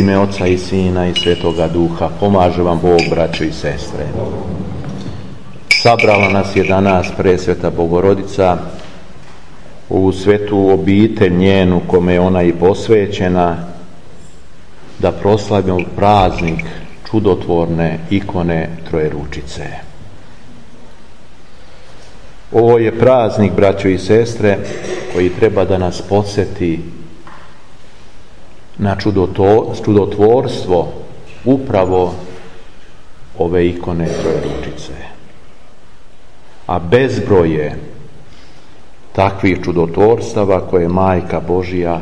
ime Oca i Sina i Svetoga Duha. Pomaže vam Bog, braćo i sestre. Sabrala nas je danas presveta Bogorodica u svetu obitelj njenu, kome je ona i posvećena, da proslavimo praznik čudotvorne ikone Trojeručice. Ovo je praznik, braćo i sestre, koji treba da nas podsjeti na čudotvorstvo upravo ove ikone Trojeručice. A bezbroj je takvih čudotvorstava koje Majka Božja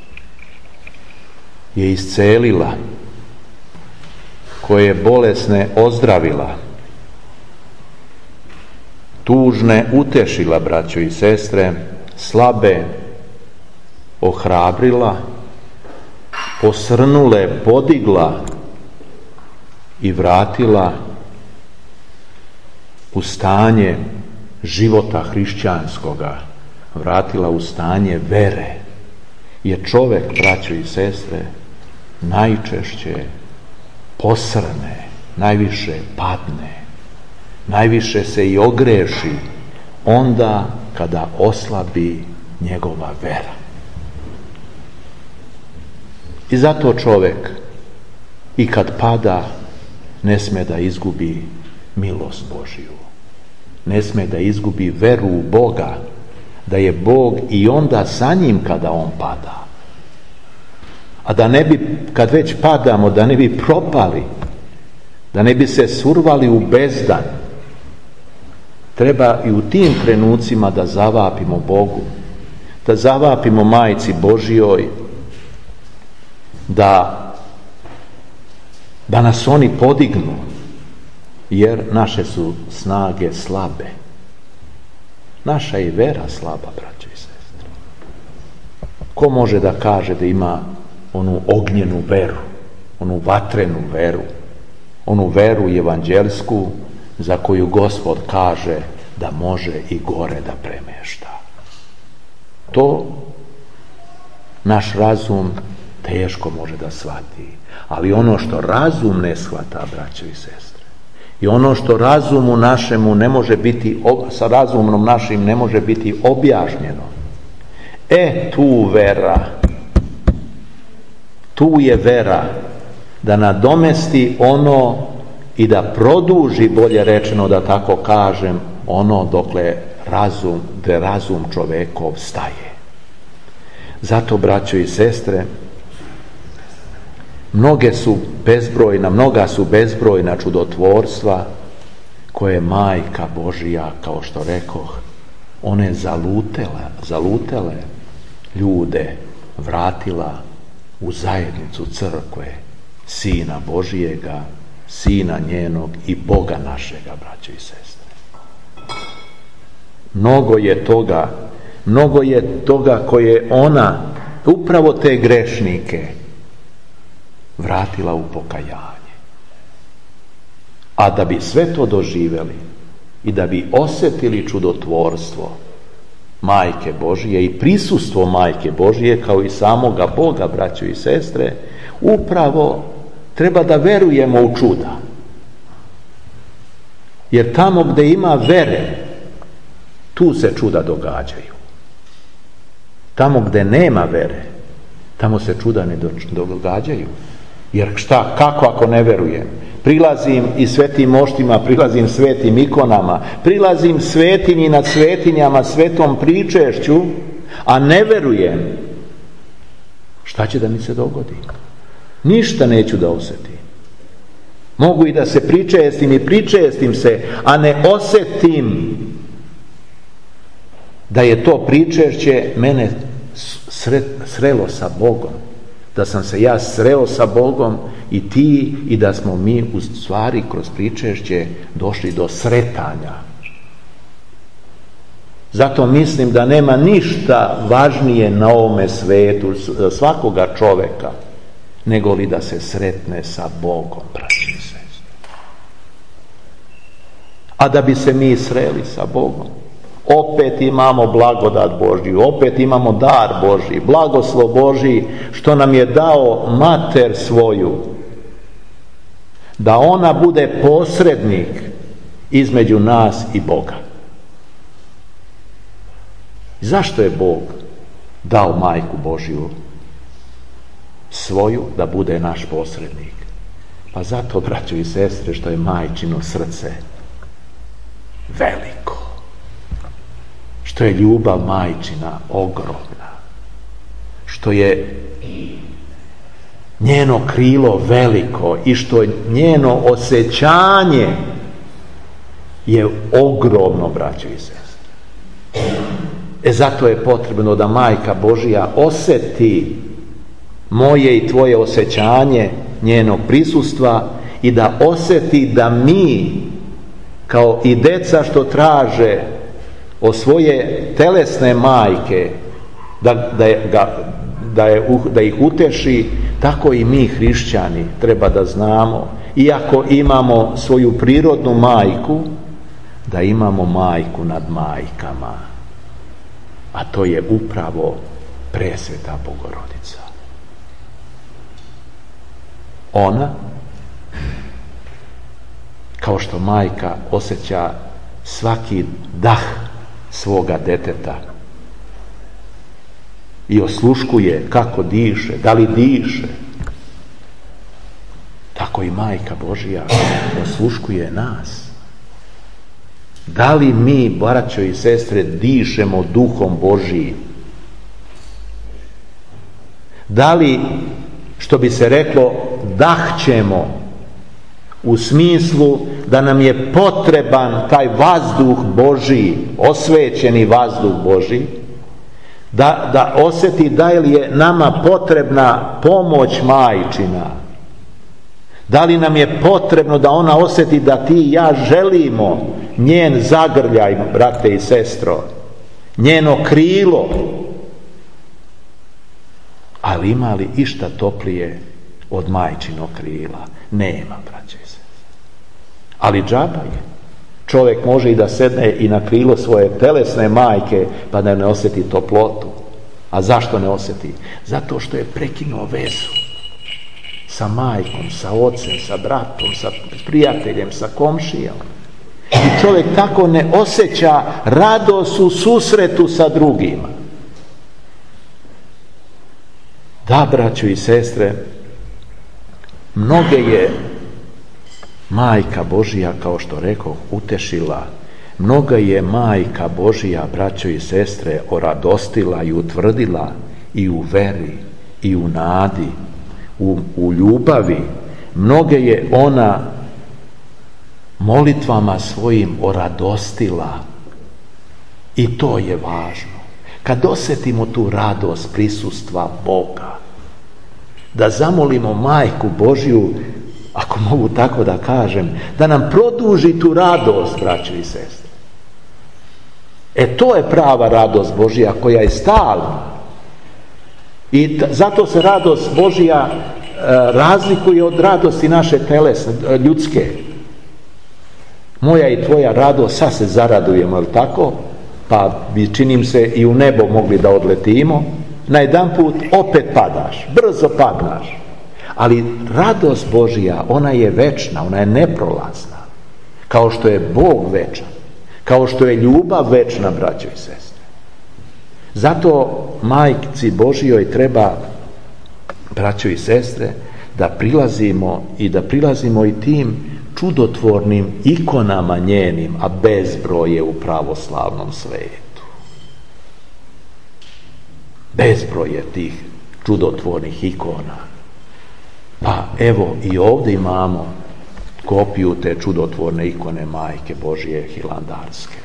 je iscelila, koje je bolesne ozdravila, tužne utešila, braćo i sestre, slabe ohrabrila, posrnule podigla i vratila u stanje života hrišćanskoga, vratila u stanje vere. Jer čovjek, braćo i sestre, najčešće posrne, najviše padne, najviše se i ogreši onda kada oslabi njegova vera. I zato čovjek i kad pada ne sme da izgubi milost Božju, ne sme da izgubi veru u Boga, da je Bog i onda sa njim kada on pada. A da ne bi, kad već padamo, da ne bi propali, da ne bi se survali u bezdan, treba i u tim trenucima da zavapimo Bogu, da zavapimo Majci Božjoj, da nas oni podignu, jer naše su snage slabe. Naša je vera slaba, braćo i sestre. Ko može da kaže da ima onu ognjenu veru, onu vatrenu veru, onu veru evanđelsku za koju Gospod kaže da može i gore da premešta? To naš razum teško može da shvati. Ali ono što razum ne shvata, braćo i sestre, i ono što razumu našemu ne može biti, sa razumom našim ne može biti objašnjeno, tu vera, tu je vera da nadomesti ono i da produži, bolje rečeno da tako kažem, ono dokle razum čovekov staje. Zato, braćo i sestre, mnoga su bezbrojna čudotvorstva koje je Majka Božja, kao što rekoh, one zalutele ljude vratila u zajednicu crkve, Sina Božijega, Sina njenog i Boga našega, braćo i sestre. Mnogo je toga koje ona, upravo te grešnike, vratila u pokajanje. A da bi sve to doživjeli i da bi osjetili čudotvorstvo Majke Božije i prisustvo Majke Božije kao i samoga Boga, braćo i sestre, upravo treba da verujemo u čuda. Jer tamo gdje ima vere, tu se čuda događaju. Tamo gdje nema vere, tamo se čuda ne događaju. Jer kako ako ne verujem? Prilazim i svetim moštima, prilazim svetim ikonama, prilazim svetinji nad svetinjama, svetom pričešću, a ne verujem. Šta će da mi se dogodi? Ništa neću da osjetim. Mogu i da se pričestim i pričestim se, a ne osjetim da je to pričešće mene srelo sa Bogom. Da sam se ja sreo sa Bogom i ti, i da smo mi u stvari kroz pričešće došli do sretanja. Zato mislim da nema ništa važnije na ovome svetu za svakoga čoveka nego li da se sretne sa Bogom, braći i sestre. A da bi se mi sreli sa Bogom, opet imamo blagodat Božju, opet imamo dar Božji, blagoslov Božji, što nam je dao mater svoju, da ona bude posrednik između nas i Boga. Zašto je Bog dao majku Božju svoju da bude naš posrednik? Pa zato, braćo i sestre, što je majčino srce veliko, što je ljubav majčina ogromna, što je njeno krilo veliko i što njeno osjećanje je ogromno, braćo i sestre. Zato je potrebno da majka Božja osjeti moje i tvoje osjećanje njenog prisustva i da osjeti da mi, kao i deca što traže od svoje telesne majke da ih uteši, tako i mi hrišćani treba da znamo, iako imamo svoju prirodnu majku, da imamo majku nad majkama, a to je upravo presveta Bogorodica. Ona, kao što majka osjeća svaki dah svoga deteta i osluškuje kako diše, da li diše, tako i majka Božja osluškuje nas. Da li mi, braćo i sestre, dišemo duhom Božijim? Da li, što bi se reklo, dahćemo u smislu da nam je potreban taj vazduh Božiji, osvećeni vazduh Božiji, da osjeti da li je nama potrebna pomoć majčina, da li nam je potrebno da ona osjeti da ti i ja želimo njen zagrljaj, brate i sestro, njeno krilo. Ali ima li išta toplije od majčinog krila? Nema, braće i sestre. Ali džaba je. Čovjek može i da sedne i na krilo svoje telesne majke pa da ne osjeti toplotu. A zašto ne osjeti? Zato što je prekinuo vezu sa majkom, sa ocem, sa bratom, sa prijateljem, sa komšijom. I čovjek tako ne osjeća radost u susretu sa drugima. Da, braćo i sestre, mnoge je majka Božja, kao što rekoh, utešila. Mnoga je majka Božja, braćo i sestre, oradostila i utvrdila i u veri, i u nadi, u ljubavi. Mnoge je ona molitvama svojim oradostila. I to je važno. Kad osjetimo tu radost prisustva Boga, da zamolimo majku Božju, ako mogu tako da kažem, da nam produži tu radost, braćo i sestre. To je prava radost Božja koja je stalna. I zato se radost Božja razlikuje od radosti naše telesne, ljudske. Moja i tvoja radost, sad se zaradujemo, ali tako? Pa bi, činim se, i u nebo mogli da odletimo. Na jedan put opet padaš, brzo padnaš. Ali radost Božja, ona je večna, ona je neprolazna. Kao što je Bog večan, kao što je ljubav večna, braćo i sestre. Zato majci Božjoj treba, braćo i sestre, da prilazimo i tim čudotvornim ikonama njenim, a bezbroj je u pravoslavnom svetu. Bezbroj je tih čudotvornih ikona. Pa evo i ovdje imamo kopiju te čudotvorne ikone Majke Božje Hilandarske.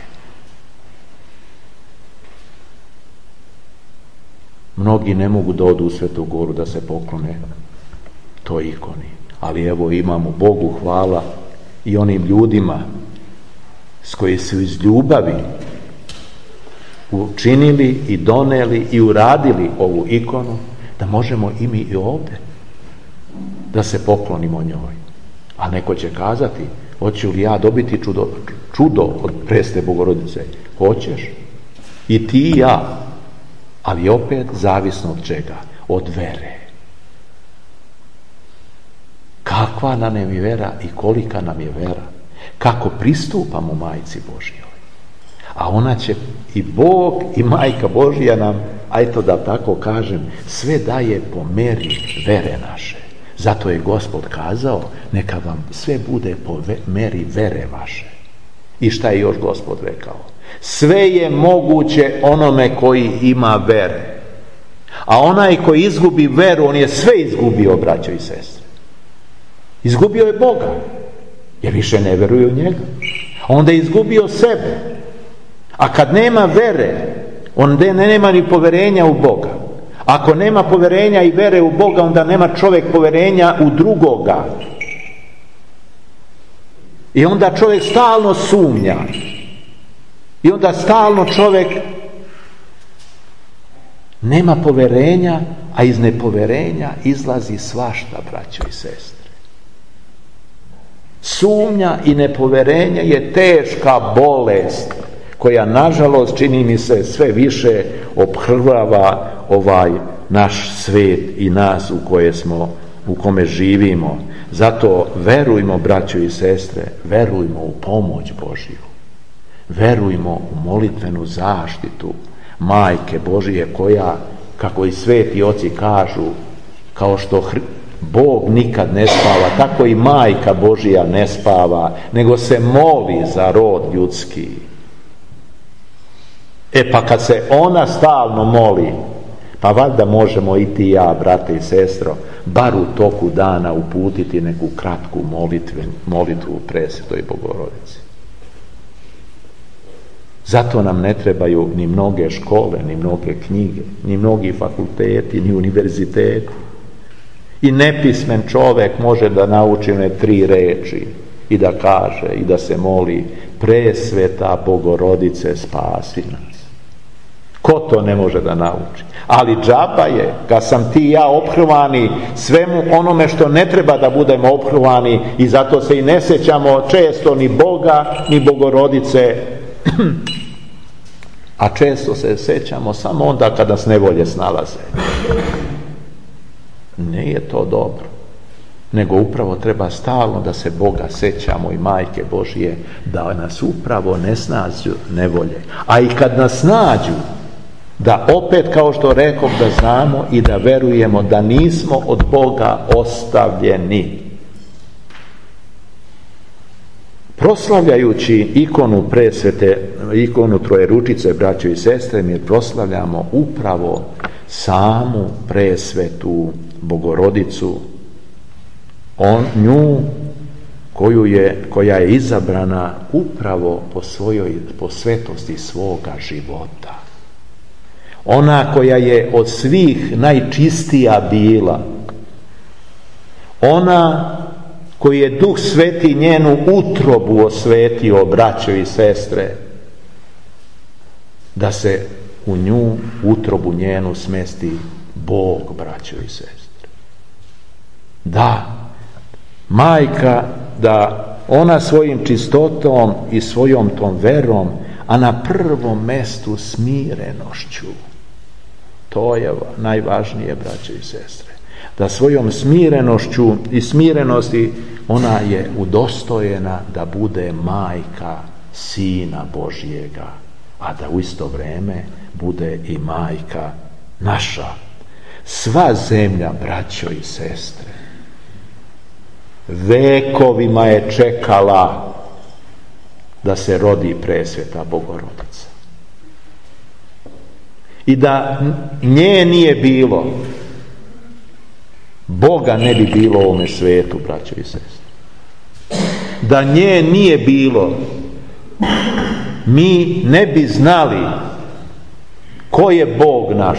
Mnogi ne mogu da odu u Svetu Goru da se poklone toj ikoni, ali evo imamo, Bogu hvala, i onim ljudima s koji su iz ljubavi učinili i doneli i uradili ovu ikonu, da možemo i mi i ovdje da se poklonimo njoj. A neko će kazati, hoću li ja dobiti čudo od presvete Bogorodice? Hoćeš? I ti i ja. Ali opet zavisno od čega? Od vere. Kakva nam je vera i kolika nam je vera? Kako pristupamo Majci Božjoj? A ona će, i Bog i Majka Božja nam, ajto da tako kažem, sve daje po meri vere naše. Zato je Gospod kazao, neka vam sve bude po meri vere vaše. I šta je još Gospod rekao? Sve je moguće onome koji ima vere. A onaj koji izgubi veru, on je sve izgubio, braćo i sestre. Izgubio je Boga, jer više ne veruje u njega. Onda je izgubio sebe. A kad nema vere, onda nema ni poverenja u Boga. Ako nema poverenja i vere u Boga, onda nema čovjek poverenja u drugoga. I onda čovjek stalno sumnja. I onda stalno čovjek nema poverenja, a iz nepoverenja izlazi svašta, braćo i sestre. Sumnja i nepoverenje je teška bolest koja, nažalost, čini mi se, sve više ophrvava ovaj naš svijet i nas u kome živimo. Zato verujmo, braćo i sestre, verujmo u pomoć Božju. Verujmo u molitvenu zaštitu Majke Božije koja, kako i sveti oci kažu, kao što Bog nikad ne spava, tako i Majka Božija ne spava, nego se moli za rod ljudski. Pa kad se ona stalno moli, pa valjda možemo i ti i ja, brate i sestro, bar u toku dana uputiti neku kratku molitvu Presvetoj Bogorodici. Zato nam ne trebaju ni mnoge škole, ni mnoge knjige, ni mnogi fakulteti, ni univerziteti. I nepismen čovjek može da nauči 3 reči i da kaže i da se moli: Presveta Bogorodice, spasi nas. Ko to ne može da nauči? Ali džaba je, kad sam ti i ja ophrvani svemu onome što ne treba da budemo ophrvani, i zato se i ne sjećamo često ni Boga, ni Bogorodice, a često se sjećamo samo onda kad nas nevolje snalaze. Nije to dobro, nego upravo treba stalno da se Boga sjećamo i Majke Božije, da nas upravo ne snađu nevolje. A i kad nas nađu, da opet, kao što rekoh, da znamo i da verujemo da nismo od Boga ostavljeni. Proslavljajući ikonu presvete, ikonu Trojeručice, braćo i sestre, mi proslavljamo upravo samu presvetu Bogorodicu, nju koja je izabrana upravo po svetosti svoga života. Ona koja je od svih najčistija bila. Ona koji je Duh Sveti njenu utrobu osvetio, braćo i sestre, da se u nju utrobu njenu smesti Bog, braćo i sestre. Da, majka, da ona svojim čistotom i svojom tom verom, a na prvom mestu smirenošću, to je najvažnije, braćo i sestre, da svojom smirenošću i smirenosti ona je udostojena da bude majka Sina Božjega, a da u isto vrijeme bude i majka naša. Sva zemlja, braćo i sestre, vekovima je čekala da se rodi presveta Bogorodica. I da nje nije bilo, Boga ne bi bilo u ovome svijetu, braćo i sestre. Da nje nije bilo, mi ne bi znali ko je Bog naš.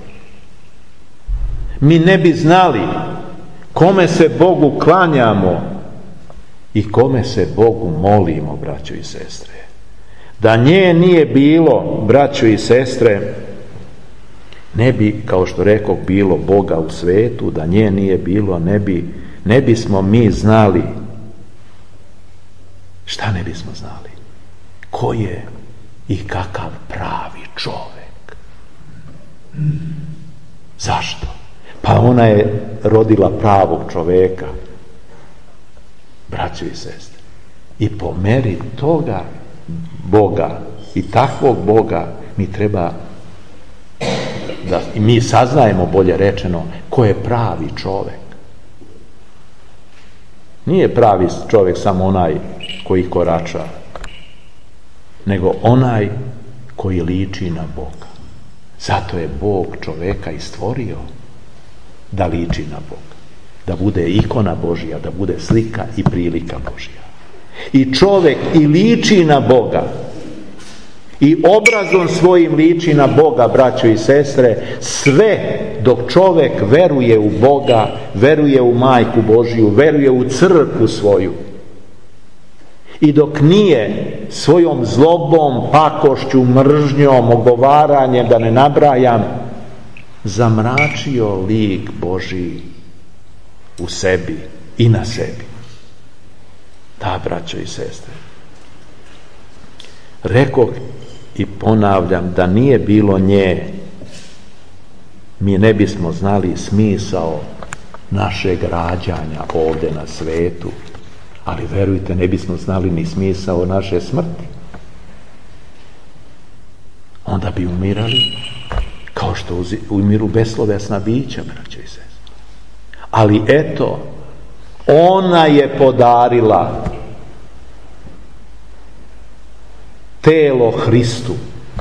Mi ne bi znali kome se Bogu klanjamo i kome se Bogu molimo, braćo i sestre. Da nje nije bilo, braćo i sestre, ne bi, kao što rekoh, bilo Boga u svijetu. Da nje nije bilo, ne bismo mi znali. Šta ne bismo znali? Ko je i kakav pravi čovek. Zašto? Pa ona je rodila pravog čoveka, braćo i sestre. I po meri toga Boga i takvog Boga mi treba da i mi saznajemo, bolje rečeno, ko je pravi čovek. Nije pravi čovek samo onaj koji korača, nego onaj koji liči na Boga. Zato je Bog čoveka i stvorio da liči na Boga, da bude ikona Božja, da bude slika i prilika Božja. I čovek i liči na Boga i obrazom svojim liči na Boga, braćo i sestre, sve dok čovek veruje u Boga, veruje u Majku Božju, veruje u crkvu svoju. I dok nije svojom zlobom, pakošću, mržnjom, ogovaranjem, da ne nabrajam, zamračio lik Božji u sebi i na sebi. Da, braćo i sestre, rekoh i ponavljam, da nije bilo nje, mi ne bismo znali smisao našeg rađanja ovdje na svetu, ali verujte, ne bismo znali ni smisao naše smrti. Onda bi umirali kao što umiru beslovesna bića, braćo i sestre. Ali eto, ona je podarila telo Hristu.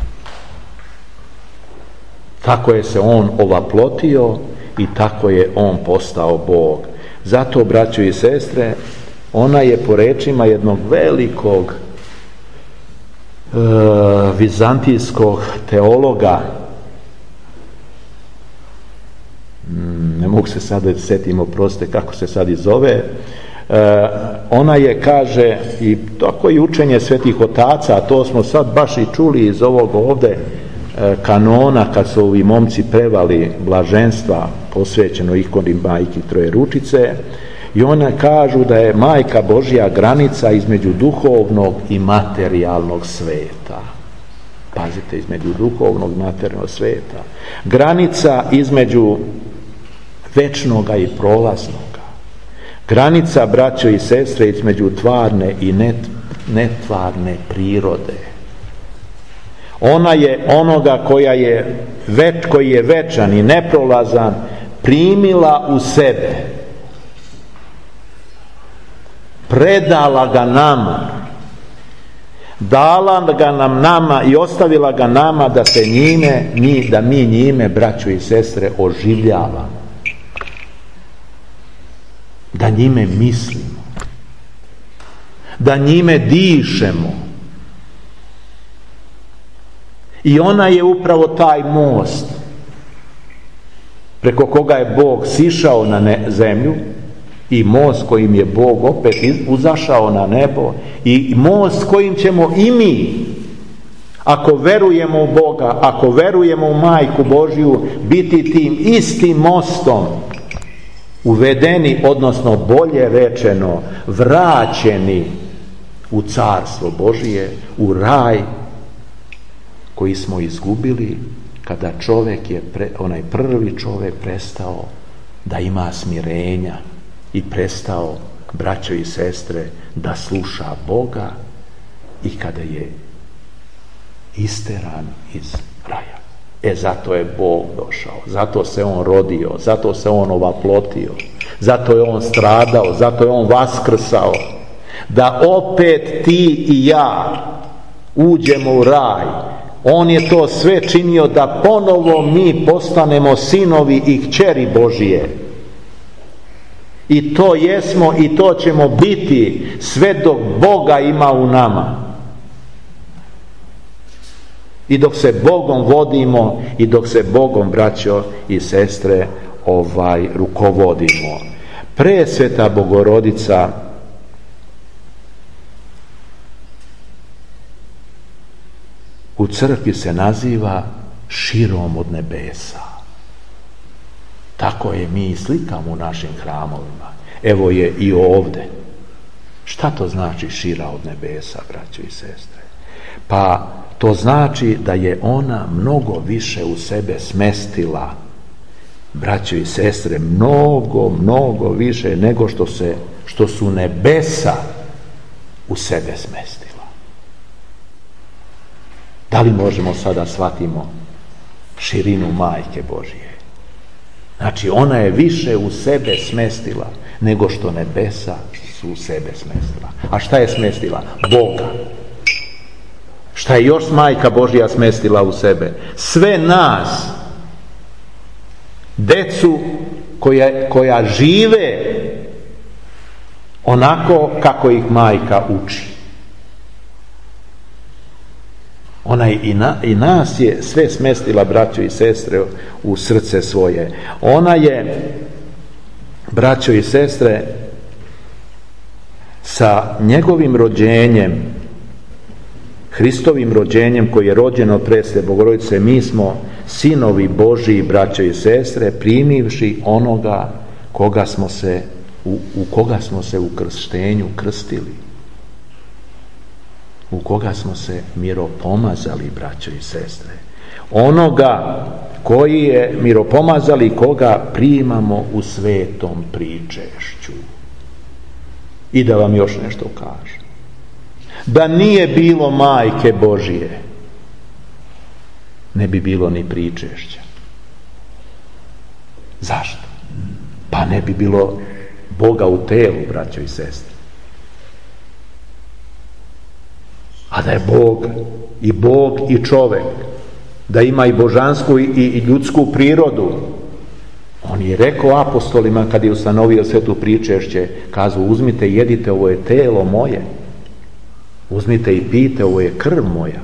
Tako je se on ovaplotio i tako je on postao Bog. Zato, braćo i sestre, ona je po rečima jednog velikog vizantijskog teologa, ne mogu se sad da setim, oprostite kako se sad i zove, ona je, kaže, i tako i učenje svetih otaca, a to smo sad baš i čuli iz ovog ovde kanona, kad su ovi momci pevali blaženstva posvećeno ikoni Majki Trojeručice, i ona kažu da je Majka Božja granica između duhovnog i materijalnog sveta. Pazite, između duhovnog i materijalnog sveta. Granica između večnoga i prolaznoga. Granica, braćo i sestre, između tvarne i netvarne prirode. Ona je onoga koji je večan i neprolazan primila u sebe, predala ga nama, dala ga nama i ostavila ga nama da se da mi njime, braćo i sestre, oživljavamo, da njime mislimo, da njime dišemo. I ona je upravo taj most preko koga je Bog sišao na zemlju, i most kojim je Bog opet uzašao na nebo, i most kojim ćemo i mi, ako verujemo u Boga, ako verujemo u Majku Božju, biti tim istim mostom uvedeni, odnosno bolje rečeno vraćeni u Carstvo Božije, u raj koji smo izgubili kada onaj prvi čovjek prestao da ima smirenja i prestao, braćo i sestre, da sluša Boga, i kada je isteran iz raja. Zato je Bog došao, zato se on rodio, zato se on ovaplotio, zato je on stradao, zato je on vaskrsao, da opet ti i ja uđemo u raj. On je to sve činio da ponovo mi postanemo sinovi i kćeri Božije. I to jesmo i to ćemo biti sve dok Boga ima u nama. I dok se Bogom vodimo i dok se Bogom, braćo i sestre, rukovodimo. Presveta Bogorodica u crkvi se naziva širom od nebesa. Tako je mi slikamo u našim hramovima. Evo je i ovdje. Šta to znači šira od nebesa, braćo i sestre? Pa to znači da je ona mnogo više u sebe smestila, braćo i sestre, mnogo više nego što su nebesa u sebe smestila. Da li možemo sada shvatimo širinu Majke Božije? Znači, ona je više u sebe smestila nego što nebesa su u sebe smestila. A šta je smestila? Boga. Šta je još Majka Božja smestila u sebe? Sve nas, decu koja žive onako kako ih Majka uči. Ona i nas je sve smestila, braćo i sestre, u srce svoje. Ona je, braćo i sestre, sa njegovim rođenjem, Hristovim rođenjem koji je rođen od presve Bogorodice, mi smo sinovi Božiji, braćo i sestre, primivši onoga u koga smo se u krštenju krstili, u koga smo se miropomazali, braćo i sestre. Onoga koji je miropomazali, koga primamo u svetom pričešću. I da vam još nešto kažem. Da nije bilo Majke Božije, ne bi bilo ni pričešća. Zašto? Pa ne bi bilo Boga u telu, braćo i sestre. A da je Bog i čovek, da ima i božansku i ljudsku prirodu. On je rekao apostolima kad je ustanovio svetu pričešće, kazao: uzmite i jedite, ovo je telo moje. Uzmite i pijte, ovo je krv moja.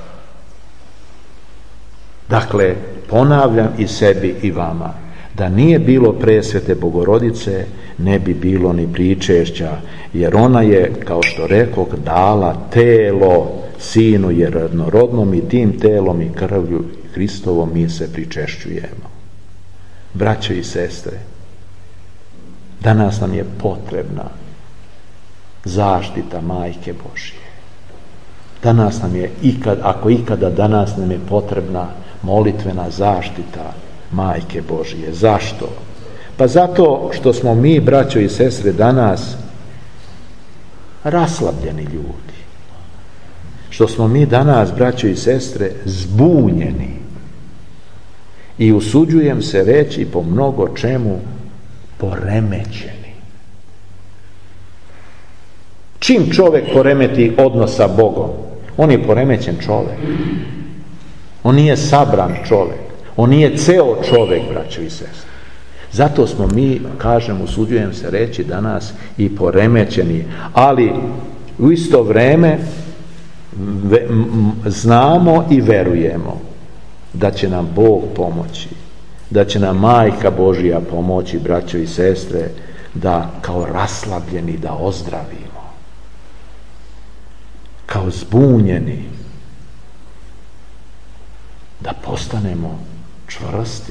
Dakle, ponavljam i sebi i vama, da nije bilo presvete Bogorodice, ne bi bilo ni pričešća, jer ona je, kao što rekoh, dala telo Sinu jednorodnom i tim telom i krvlju Hristovom mi se pričešćujemo. Braćo i sestre, danas nam je potrebna zaštita Majke Božije. Danas nam je, ako ikada, danas nam je potrebna molitvena zaštita Majke Božije. Zašto? Pa zato što smo mi, braćo i sestre, danas raslabljeni ljudi. Što smo mi danas, braćo i sestre, zbunjeni. I usuđujem se reći po mnogo čemu poremećeni. Čim čovjek poremeti odnos sa Bogom, on je poremećen čovjek. On nije sabran čovjek. On nije ceo čovjek, braćo i sestre. Zato smo mi, kažem, usuđujem se reći danas i poremećeni, ali u isto vrijeme znamo i verujemo da će nam Bog pomoći, da će nam Majka Božja pomoći, braćo i sestre, da kao raslabljeni da ozdravimo, kao zbunjeni da postanemo čvrsti,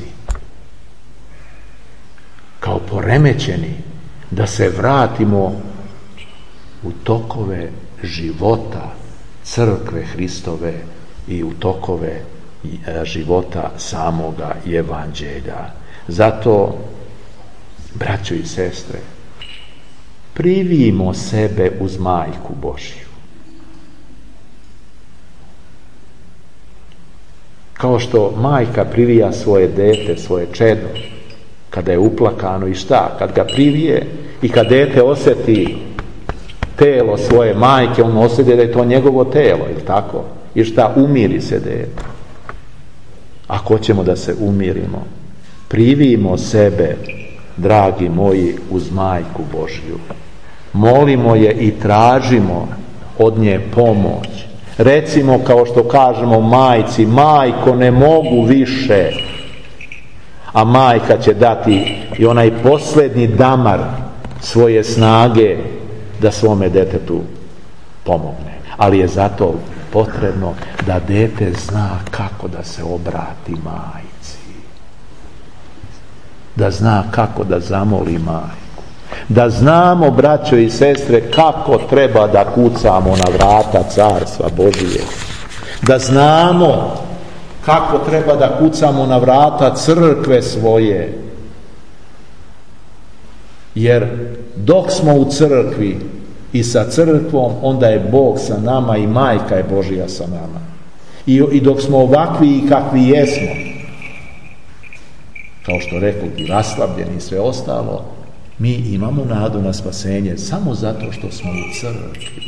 kao poremećeni da se vratimo u tokove života crkve Hristove i u tokove života samoga evanđelja. Zato, braćo i sestre, privijmo sebe uz Majku Božju. Kao što majka privija svoje dete, svoje čedo, kada je uplakano i šta? Kad ga privije i kad dete osjeti telo svoje majke, on osjeti da je to njegovo telo, ili tako? I šta? Umiri se dete. Ako hoćemo da se umirimo, privijmo sebe, dragi moji, uz Majku Božju. Molimo je i tražimo od nje pomoć. Recimo, kao što kažemo majci: majko, ne mogu više. A majka će dati i onaj posljednji damar svoje snage da svome detetu pomogne. Ali je zato potrebno da dete zna kako da se obrati majci. Da zna kako da zamoli majku. Da znamo, braćo i sestre, kako treba da kucamo na vrata Carstva Božije. da znamo kako treba da kucamo na vrata crkve svoje. Jer dok smo u crkvi i sa crkvom, onda je Bog sa nama i Majka je Božja sa nama. I dok smo ovakvi i kakvi jesmo, kao što rekao, i raslavljeni i sve ostalo, mi imamo nadu na spasenje samo zato što smo u crkvi.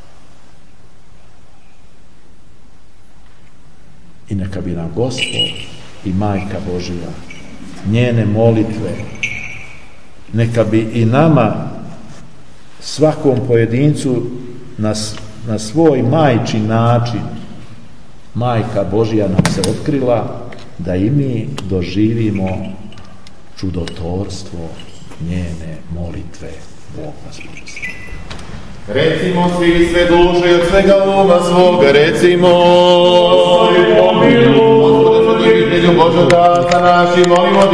I neka bi nam Gospod i Majka Božja, njene molitve, neka bi i nama, svakom pojedincu na svoj majčin način, Majka Božja nam se otkrila, da i mi doživimo čudotorstvo njene molitve. Bog nas proslavlja. Recimo svi sve duše i od svega uma svoga, recimo Gospodи pomiluj, Gospode, Božega, za naši molimo